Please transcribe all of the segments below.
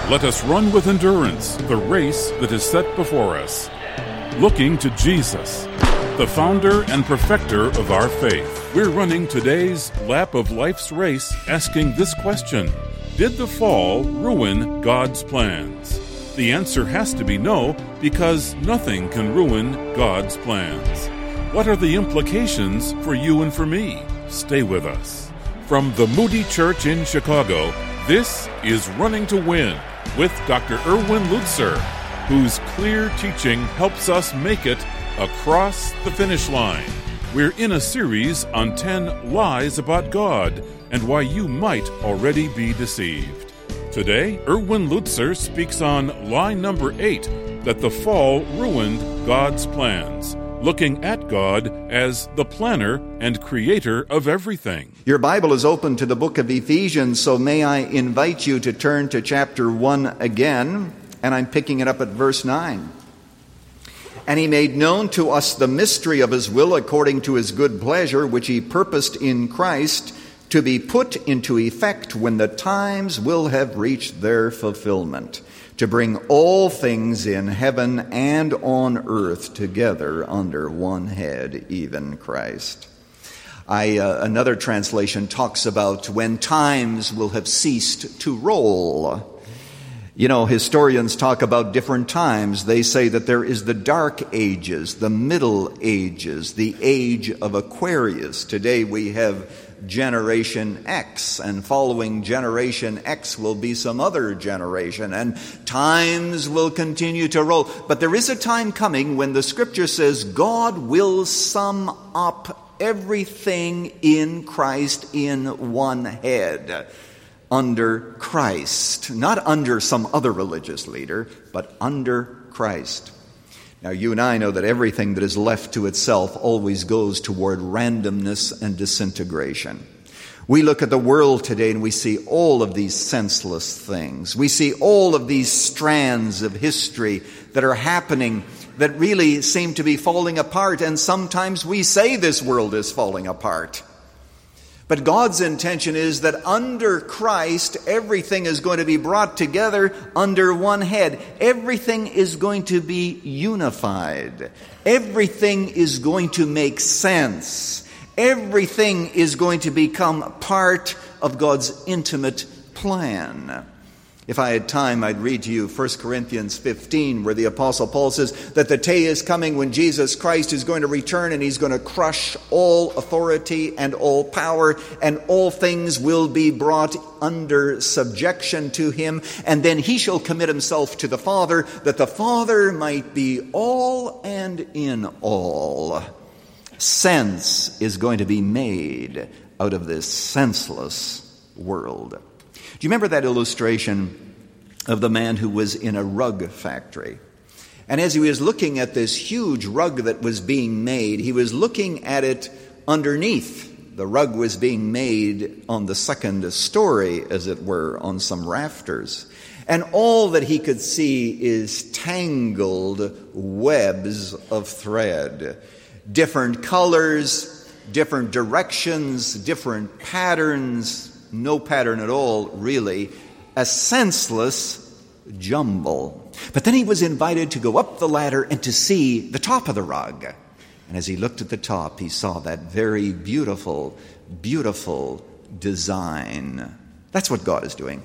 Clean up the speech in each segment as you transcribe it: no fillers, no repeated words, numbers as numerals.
Let us run with endurance the race that is set before us, looking to Jesus, the founder and perfecter of our faith. We're running today's lap of life's race asking this question: did the fall ruin God's plans? The answer has to be no, because nothing can ruin God's plans. What are the implications for you and for me? Stay with us. From the Moody Church in Chicago, this is Running to Win with Dr. Erwin Lutzer, whose clear teaching helps us make it across the finish line. We're in a series on 10 lies about God and why you might already be deceived. Today, Erwin Lutzer speaks on lie number 8, that the fall ruined God's plans, looking at God as the planner and creator of everything. Your Bible is open to the book of Ephesians, so may I invite you to turn to chapter 1 again, and I'm picking it up at verse 9. And he made known to us the mystery of his will according to his good pleasure, which he purposed in Christ to be put into effect when the times will have reached their fulfillment, to bring all things in heaven and on earth together under one head, even Christ. Another translation talks about when times will have ceased to roll. You know, historians talk about different times. They say that there is the Dark Ages, the Middle Ages, the Age of Aquarius. Today we have Generation X, and following Generation X will be some other generation, and times will continue to roll. But there is a time coming when the Scripture says God will sum up everything in Christ in one head, under Christ. Not under some other religious leader, but under Christ. Now, you and I know that everything that is left to itself always goes toward randomness and disintegration. We look at the world today and we see all of these senseless things. We see all of these strands of history that are happening that really seem to be falling apart, and sometimes we say this world is falling apart. But God's intention is that under Christ, everything is going to be brought together under one head. Everything is going to be unified. Everything is going to make sense. Everything is going to become part of God's intimate plan. If I had time, I'd read to you 1 Corinthians 15, where the Apostle Paul says that the day is coming when Jesus Christ is going to return and he's going to crush all authority and all power, and all things will be brought under subjection to him. And then he shall commit himself to the Father, that the Father might be all and in all. Sense is going to be made out of this senseless world. Do you remember that illustration of the man who was in a rug factory? And as he was looking at this huge rug that was being made, he was looking at it underneath. The rug was being made on the second story, as it were, on some rafters. And all that he could see is tangled webs of thread. Different colors, different directions, different patterns. No pattern at all, really. A senseless jumble. But then he was invited to go up the ladder and to see the top of the rug. And as he looked at the top, he saw that very beautiful, beautiful design. That's what God is doing.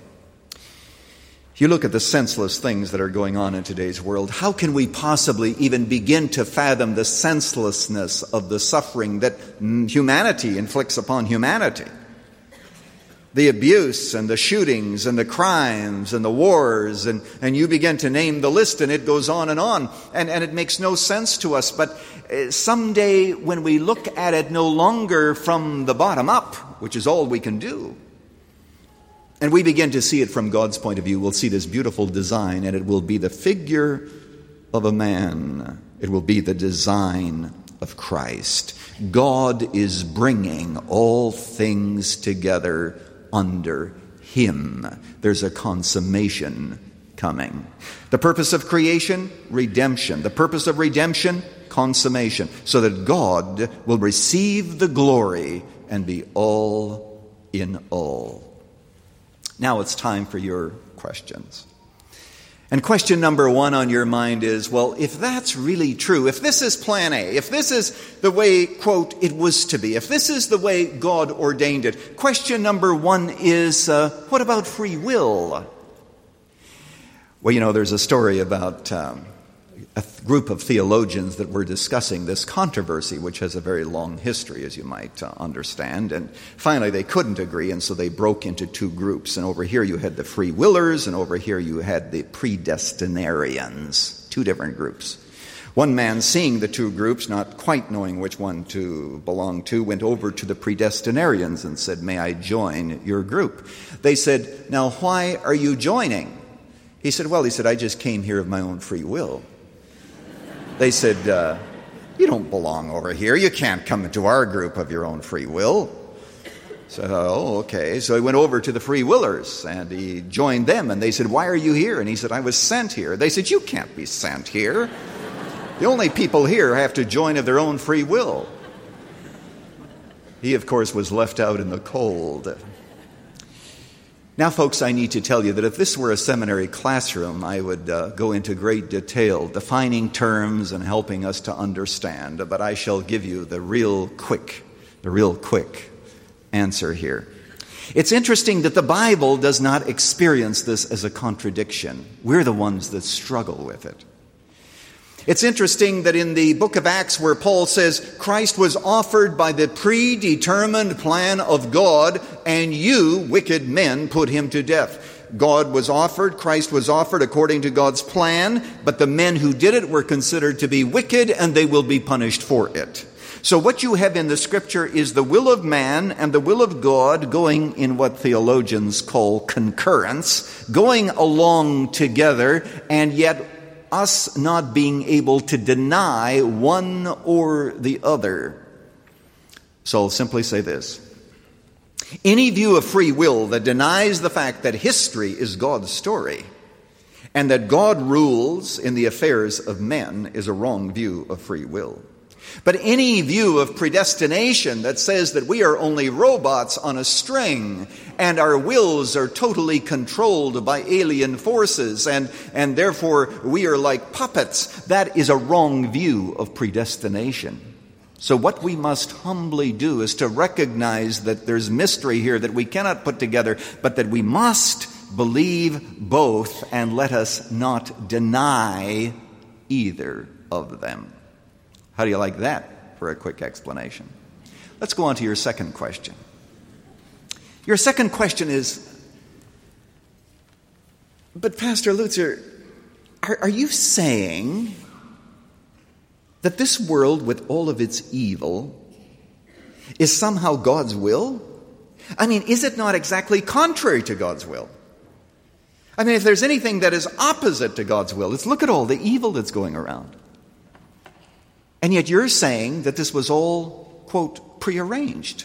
If you look at the senseless things that are going on in today's world, how can we possibly even begin to fathom the senselessness of the suffering that humanity inflicts upon humanity? The abuse and the shootings and the crimes and the wars, and you begin to name the list, and it goes on. And it makes no sense to us. But someday when we look at it no longer from the bottom up, which is all we can do, and we begin to see it from God's point of view, we'll see this beautiful design, and it will be the figure of a man. It will be the design of Christ. God is bringing all things together under him. There's a consummation coming. The purpose of creation, redemption. The purpose of redemption, consummation. So that God will receive the glory and be all in all. Now it's time for your questions. And question number one on your mind is, well, if that's really true, if this is plan A, if this is the way, quote, it was to be, if this is the way God ordained it, question number one is, what about free will? Well, there's a story about a group of theologians that were discussing this controversy, which has a very long history, as you might understand. And finally, they couldn't agree, and so they broke into two groups. And over here you had the free willers, and over here you had the predestinarians, two different groups. One man, seeing the two groups, not quite knowing which one to belong to, went over to the predestinarians and said, "May I join your group?" They said, "Now, why are you joining?" He said, "I just came here of my own free will." They said, "You don't belong over here. You can't come into our group of your own free will." So, okay. So he went over to the free willers and he joined them. And they said, "Why are you here?" And he said, "I was sent here." They said, "You can't be sent here. The only people here have to join of their own free will." He, of course, was left out in the cold. Now, folks, I need to tell you that if this were a seminary classroom, I would go into great detail, defining terms and helping us to understand. But I shall give you the real quick answer here. It's interesting that the Bible does not experience this as a contradiction. We're the ones that struggle with it. It's interesting that in the book of Acts, where Paul says Christ was offered by the predetermined plan of God, and you, wicked men, put him to death. Christ was offered according to God's plan, but the men who did it were considered to be wicked, and they will be punished for it. So what you have in the Scripture is the will of man and the will of God going in what theologians call concurrence, going along together, and yet us not being able to deny one or the other. So I'll simply say this. Any view of free will that denies the fact that history is God's story and that God rules in the affairs of men is a wrong view of free will. But any view of predestination that says that we are only robots on a string and our wills are totally controlled by alien forces and therefore we are like puppets, that is a wrong view of predestination. So what we must humbly do is to recognize that there's mystery here that we cannot put together, but that we must believe both and let us not deny either of them. How do you like that for a quick explanation? Let's go on to your second question. Your second question is, but Pastor Lutzer, are you saying that this world with all of its evil is somehow God's will? I mean, is it not exactly contrary to God's will? I mean, if there's anything that is opposite to God's will, let's look at all the evil that's going around. And yet you're saying that this was all, quote, prearranged.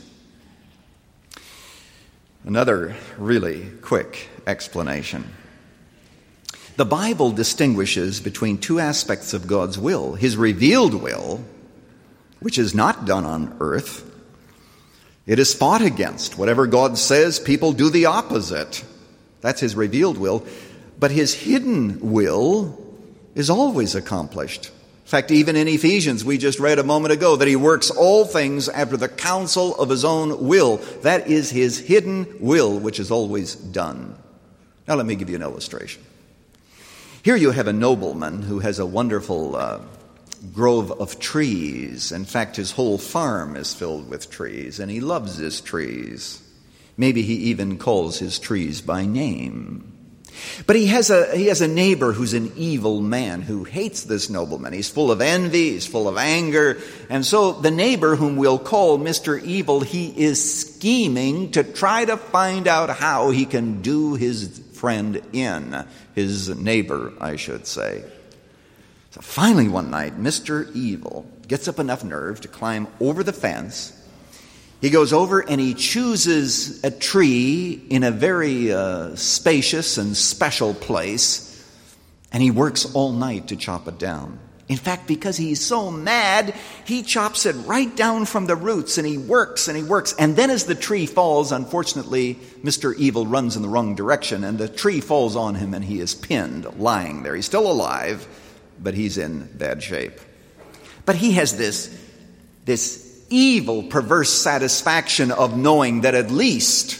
Another really quick explanation. The Bible distinguishes between two aspects of God's will. His revealed will, which is not done on earth. It is fought against. Whatever God says, people do the opposite. That's his revealed will. But his hidden will is always accomplished. In fact, even in Ephesians, we just read a moment ago that he works all things after the counsel of his own will. That is his hidden will, which is always done. Now let me give you an illustration. Here you have a nobleman who has a wonderful grove of trees. In fact, his whole farm is filled with trees, and he loves his trees. Maybe he even calls his trees by name. But he has a neighbor who's an evil man who hates this nobleman. He's full of envy, he's full of anger. And so the neighbor, whom we'll call Mr. Evil, he is scheming to try to find out how he can do his friend in, his neighbor, I should say. So finally one night, Mr. Evil gets up enough nerve to climb over the fence. He goes over and he chooses a tree in a very spacious and special place, and he works all night to chop it down. In fact, because he's so mad, he chops it right down from the roots, and he works and he works. And then as the tree falls, unfortunately, Mr. Evil runs in the wrong direction, and the tree falls on him, and he is pinned, lying there. He's still alive, but he's in bad shape. But he has this evil, perverse satisfaction of knowing that at least,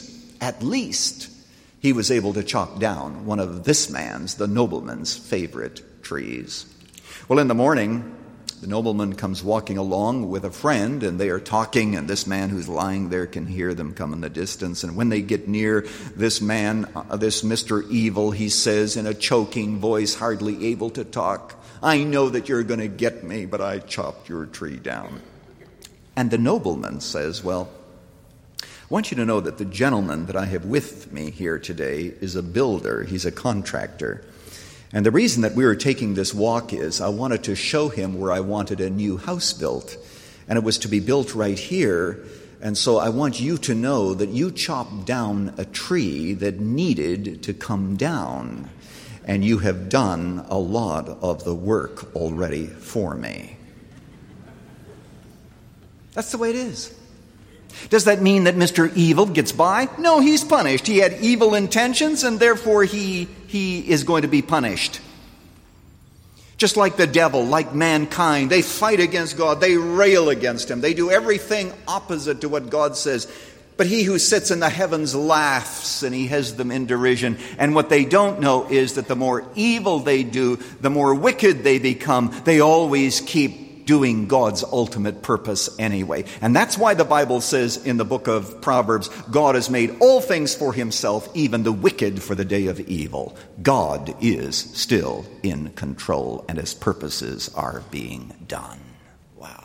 he was able to chop down one of this man's, the nobleman's, favorite trees. Well, in the morning, the nobleman comes walking along with a friend, and they are talking, and this man who's lying there can hear them come in the distance. And when they get near this man, this Mr. Evil, he says in a choking voice, hardly able to talk, "I know that you're going to get me, but I chopped your tree down." And the nobleman says, "Well, I want you to know that the gentleman that I have with me here today is a builder. He's a contractor. And the reason that we were taking this walk is I wanted to show him where I wanted a new house built. And it was to be built right here. And so I want you to know that you chopped down a tree that needed to come down. And you have done a lot of the work already for me." That's the way it is. Does that mean that Mr. Evil gets by? No, he's punished. He had evil intentions, and therefore he is going to be punished. Just like the devil, like mankind, they fight against God. They rail against him. They do everything opposite to what God says. But he who sits in the heavens laughs, and he has them in derision. And what they don't know is that the more evil they do, the more wicked they become. They always keep doing God's ultimate purpose anyway. And that's why the Bible says in the book of Proverbs, God has made all things for himself, even the wicked for the day of evil. God is still in control, and his purposes are being done. Wow.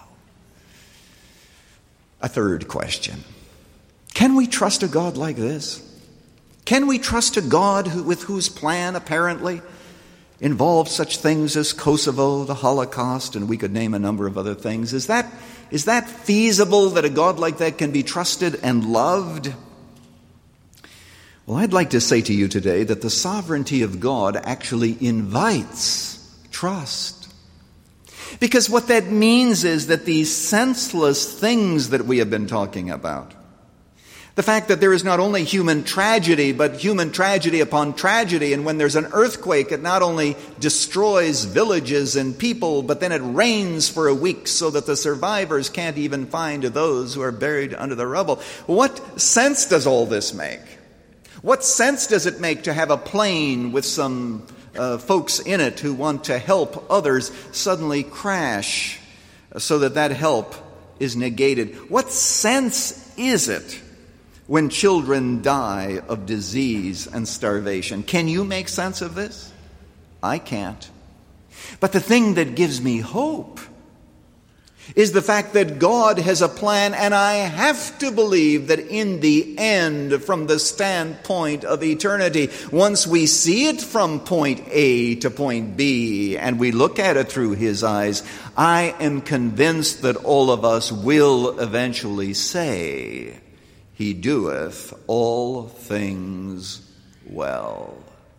A third question. Can we trust a God like this? Can we trust a God with whose plan apparently involved such things as Kosovo, the Holocaust, and we could name a number of other things? Is that feasible, that a God like that can be trusted and loved? Well, I'd like to say to you today that the sovereignty of God actually invites trust. Because what that means is that these senseless things that we have been talking about, the fact that there is not only human tragedy, but human tragedy upon tragedy. And when there's an earthquake, it not only destroys villages and people, but then it rains for a week so that the survivors can't even find those who are buried under the rubble. What sense does all this make? What sense does it make to have a plane with some folks in it who want to help others suddenly crash so that help is negated? What sense is it when children die of disease and starvation? Can you make sense of this? I can't. But the thing that gives me hope is the fact that God has a plan, and I have to believe that in the end, from the standpoint of eternity, once we see it from point A to point B, and we look at it through his eyes, I am convinced that all of us will eventually say, "He doeth all things well."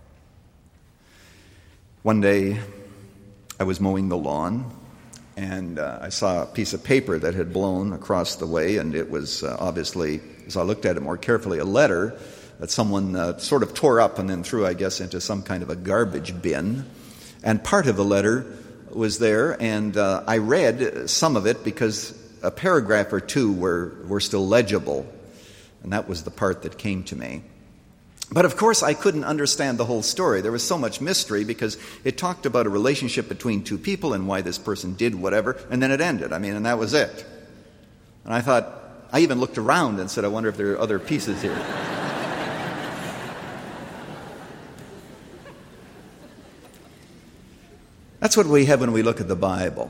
One day, I was mowing the lawn, and I saw a piece of paper that had blown across the way, and it was obviously, as I looked at it more carefully, a letter that someone sort of tore up and then threw, I guess, into some kind of a garbage bin. And part of the letter was there, and I read some of it because a paragraph or two were still legible. And that was the part that came to me. But of course, I couldn't understand the whole story. There was so much mystery because it talked about a relationship between two people and why this person did whatever, and then it ended. And that was it. And I thought, I even looked around and said, I wonder if there are other pieces here. That's what we have when we look at the Bible.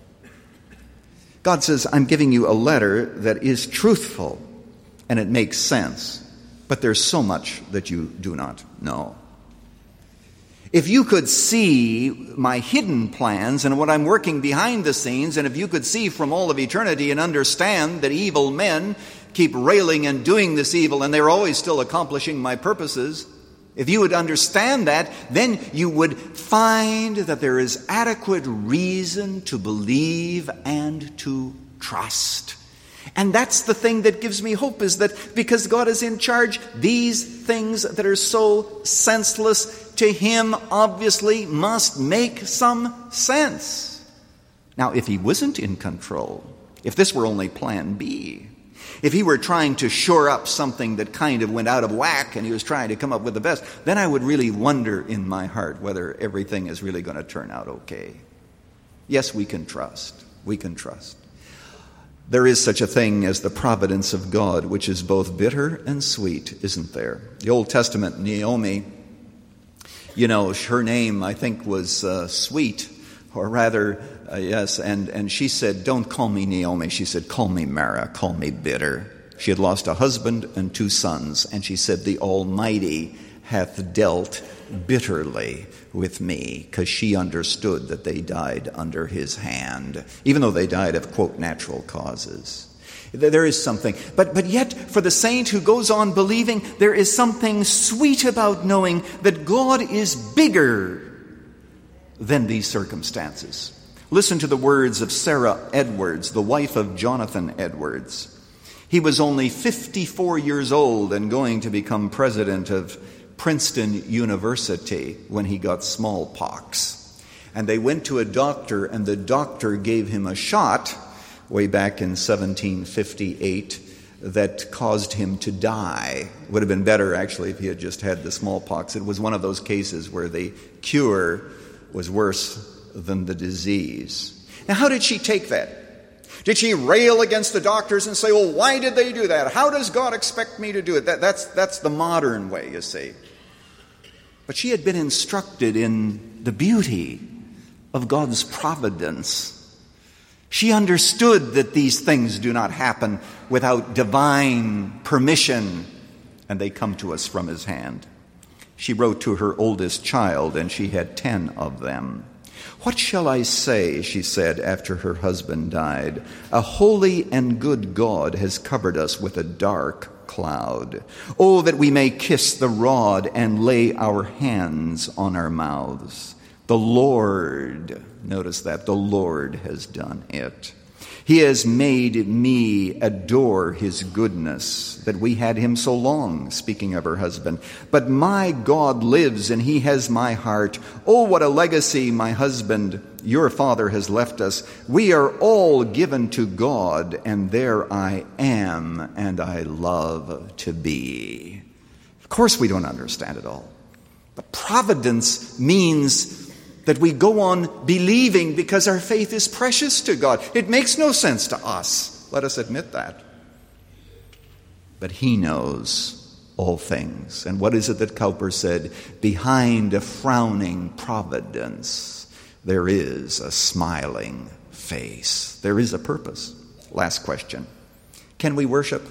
God says, I'm giving you a letter that is truthful. And it makes sense, but there's so much that you do not know. If you could see my hidden plans and what I'm working behind the scenes, and if you could see from all of eternity and understand that evil men keep railing and doing this evil, and they're always still accomplishing my purposes, If you would understand that, then you would find that there is adequate reason to believe and to trust. And that's the thing that gives me hope, is that because God is in charge, these things that are so senseless to him obviously must make some sense. Now, if he wasn't in control, if this were only plan B, if he were trying to shore up something that kind of went out of whack and he was trying to come up with the best, then I would really wonder in my heart whether everything is really going to turn out okay. Yes, we can trust. We can trust. There is such a thing as the providence of God, which is both bitter and sweet, isn't there? The Old Testament, Naomi, her name, I think, was sweet, or rather, yes, and she said, don't call me Naomi. She said, call me Mara, call me bitter. She had lost a husband and 2 sons, and she said, the Almighty hath dealt bitterly with me, because she understood that they died under his hand, even though they died of, quote, natural causes. There is something. But yet, for the saint who goes on believing, there is something sweet about knowing that God is bigger than these circumstances. Listen to the words of Sarah Edwards, the wife of Jonathan Edwards. He was only 54 years old and going to become president of Princeton University when he got smallpox. And they went to a doctor, and the doctor gave him a shot way back in 1758 that caused him to die. Would have been better, actually, if he had just had the smallpox. It was one of those cases where the cure was worse than the disease. Now, how did she take that? Did she rail against the doctors and say, well, why did they do that? How does God expect me to do it? That's the modern way, you see. But she had been instructed in the beauty of God's providence. She understood that these things do not happen without divine permission, and they come to us from his hand. She wrote to her oldest child, and she had 10 of them. What shall I say, she said, after her husband died? A holy and good God has covered us with a dark cloud. Oh, that we may kiss the rod and lay our hands on our mouths. The Lord, notice that, the Lord has done it. He has made me adore his goodness, that we had him so long, speaking of her husband. But my God lives, and he has my heart. Oh, what a legacy my husband, your father, has left us. We are all given to God, and there I am, and I love to be. Of course we don't understand it all. But providence means that we go on believing because our faith is precious to God. It makes no sense to us. Let us admit that. But he knows all things. And what is it that Cowper said? Behind a frowning providence, there is a smiling face. There is a purpose. Last question. Can we worship?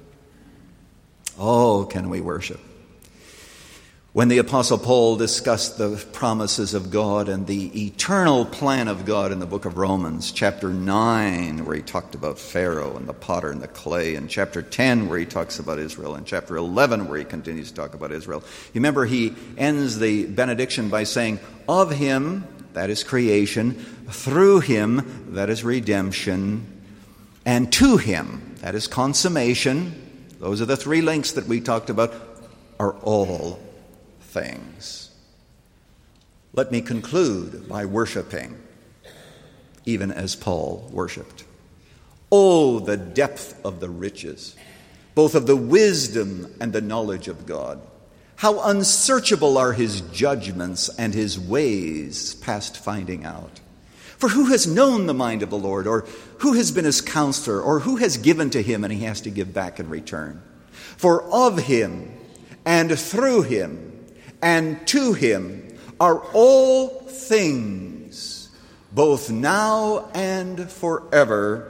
Oh, can we worship? When the Apostle Paul discussed the promises of God and the eternal plan of God in the book of Romans, chapter 9, where he talked about Pharaoh and the potter and the clay, and chapter 10, where he talks about Israel, and chapter 11, where he continues to talk about Israel. You remember he ends the benediction by saying, of him, that is creation, through him, that is redemption, and to him, that is consummation. Those are the 3 links that we talked about, are all things. Let me conclude by worshiping, even as Paul worshiped. Oh, the depth of the riches, both of the wisdom and the knowledge of God. How unsearchable are his judgments and his ways past finding out. For who has known the mind of the Lord, or who has been his counselor, or who has given to him and he has to give back in return? For of him and through him and to him are all things, both now and forever.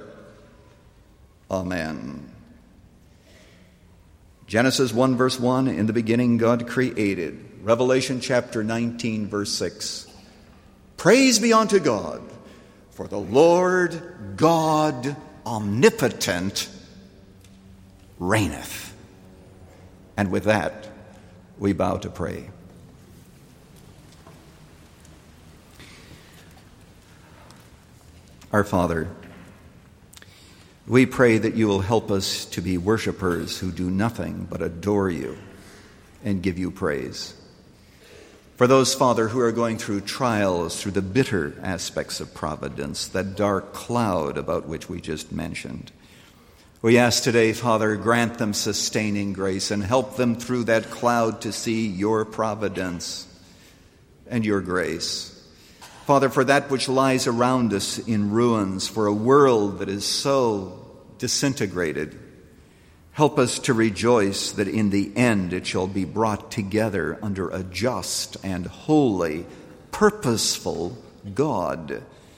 Amen. Genesis 1 verse 1, in the beginning God created. Revelation chapter 19 verse 6. Praise be unto God, for the Lord God omnipotent reigneth. And with that, we bow to pray. Our Father, we pray that you will help us to be worshipers who do nothing but adore you and give you praise. For those, Father, who are going through trials, through the bitter aspects of providence, that dark cloud about which we just mentioned, we ask today, Father, grant them sustaining grace and help them through that cloud to see your providence and your grace. Father, for that which lies around us in ruins, for a world that is so disintegrated, help us to rejoice that in the end it shall be brought together under a just and holy, purposeful God.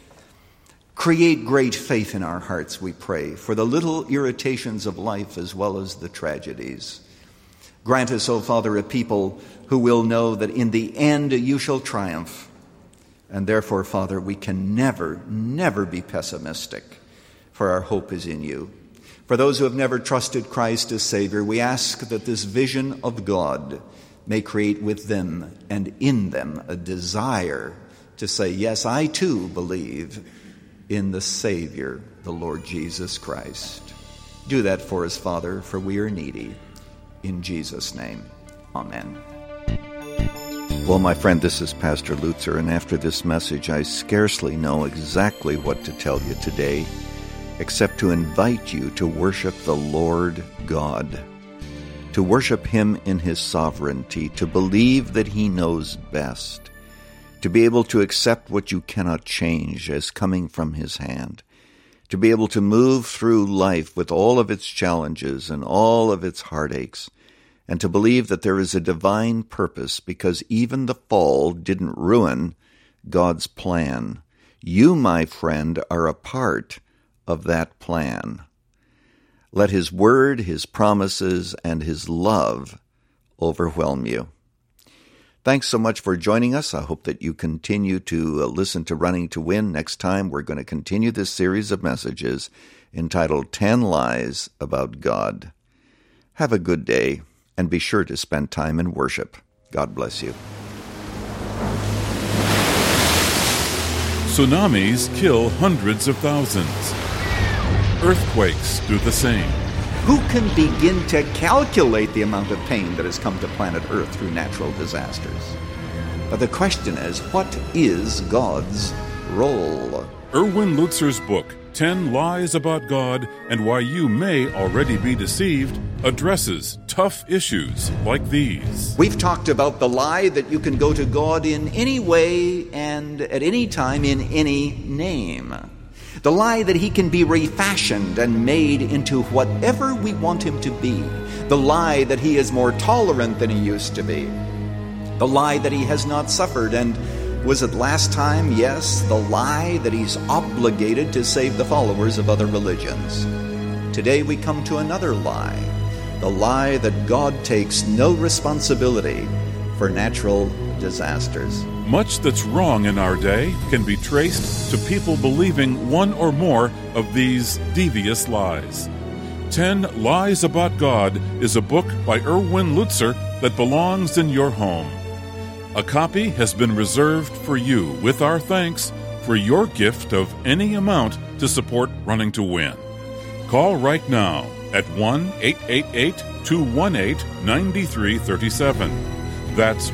Create great faith in our hearts, we pray, for the little irritations of life as well as the tragedies. Grant us, O Father, a people who will know that in the end you shall triumph. And therefore, Father, we can never be pessimistic, for our hope is in you. For those who have never trusted Christ as Savior, we ask that this vision of God may create with them and in them a desire to say, yes, I too believe in the Savior, the Lord Jesus Christ. Do that for us, Father, for we are needy. In Jesus' name, amen. Well, my friend, this is Pastor Lutzer, and after this message, I scarcely know exactly what to tell you today, except to invite you to worship the Lord God, to worship Him in His sovereignty, to believe that He knows best, to be able to accept what you cannot change as coming from His hand, to be able to move through life with all of its challenges and all of its heartaches, and to believe that there is a divine purpose because even the fall didn't ruin God's plan. You, my friend, are a part of that plan. Let His word, His promises, and His love overwhelm you. Thanks so much for joining us. I hope that you continue to listen to Running to Win. Next time, we're going to continue this series of messages entitled 10 Lies About God. Have a good day. And be sure to spend time in worship. God bless you. Tsunamis kill hundreds of thousands. Earthquakes do the same. Who can begin to calculate the amount of pain that has come to planet Earth through natural disasters? But the question is, what is God's role? Erwin Lutzer's book, 10 Lies About God and Why You May Already Be Deceived, addresses tough issues like these. We've talked about the lie that you can go to God in any way and at any time in any name. The lie that He can be refashioned and made into whatever we want Him to be. The lie that He is more tolerant than He used to be. The lie that He has not suffered, and was it last time? Yes, the lie that He's obligated to save the followers of other religions. Today we come to another lie. The lie that God takes no responsibility for natural disasters. Much that's wrong in our day can be traced to people believing one or more of these devious lies. 10 Lies About God is a book by Erwin Lutzer that belongs in your home. A copy has been reserved for you with our thanks for your gift of any amount to support Running to Win. Call right now at 1-888-218-9337. That's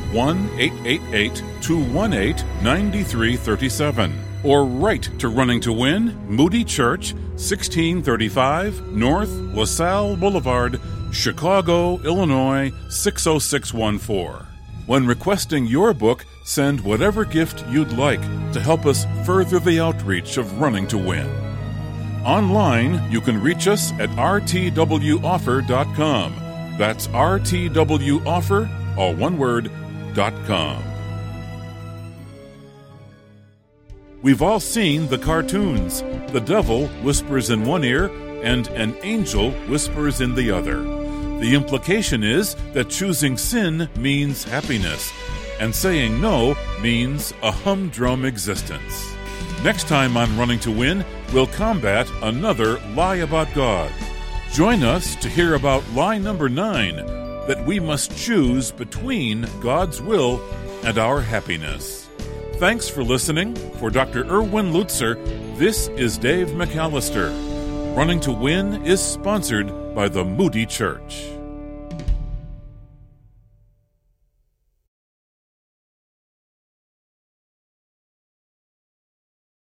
1-888-218-9337. Or write to Running to Win, Moody Church, 1635 North LaSalle Boulevard, Chicago, Illinois, 60614. When requesting your book, send whatever gift you'd like to help us further the outreach of Running to Win. Online, you can reach us at rtwoffer.com. That's rtwoffer, all one word, .com. We've all seen the cartoons. The devil whispers in one ear and an angel whispers in the other. The implication is that choosing sin means happiness, and saying no means a humdrum existence. Next time on Running to Win, we'll combat another lie about God. Join us to hear about lie number 9, that we must choose between God's will and our happiness. Thanks for listening. For Dr. Erwin Lutzer, this is Dave McAllister. Running to Win is sponsored by the Moody Church.